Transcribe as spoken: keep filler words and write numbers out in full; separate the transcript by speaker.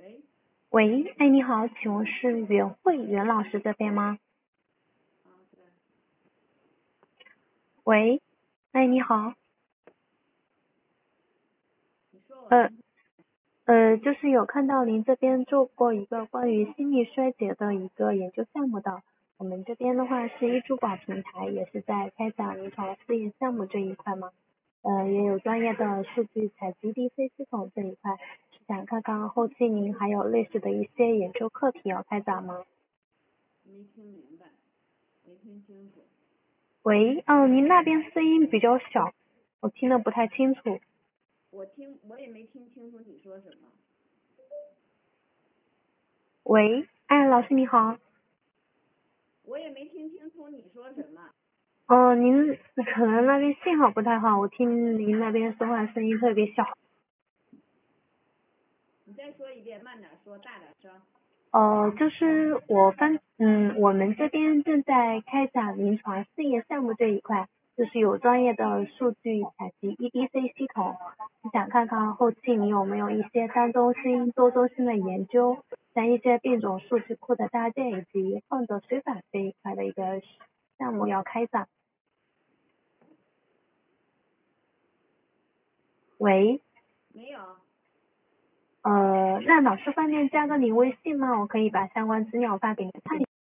Speaker 1: 喂，哎，你好，请问是袁慧袁老师这边吗？喂，哎，你好，呃呃，就是有看到您这边做过一个关于心力衰竭的一个研究项目的，我们这边的话是医珠宝平台，也是在开展临床试验项目这一块嘛，呃，也有专业的数据采集 D C 系统这一块，是想看看后期您还有类似的一些研究课题要开展吗？
Speaker 2: 没听明白，没听清楚。
Speaker 1: 喂，嗯，您那边声音比较小，我听得不太清楚。
Speaker 2: 我听我也没听清楚你说什么。
Speaker 1: 喂，哎，老师你好。
Speaker 2: 我也没听清楚你说什么。
Speaker 1: 哦，您可能那边信号不太好，我听您那边说话声音特别小。
Speaker 2: 你再说一遍，慢点说，大点声。
Speaker 1: 哦，就是我翻，嗯，我们这边正在开展临床试验项目这一块，就是有专业的数据采集 E D C 系统，你想看看后期你有没有一些单周性、多周性的研究，像一些变种数据库的搭建以及患者随访这一块的一个项目要开展。喂。
Speaker 2: 没有。
Speaker 1: 呃，那老师方便加个您微信吗？我可以把相关资料发给您看一下。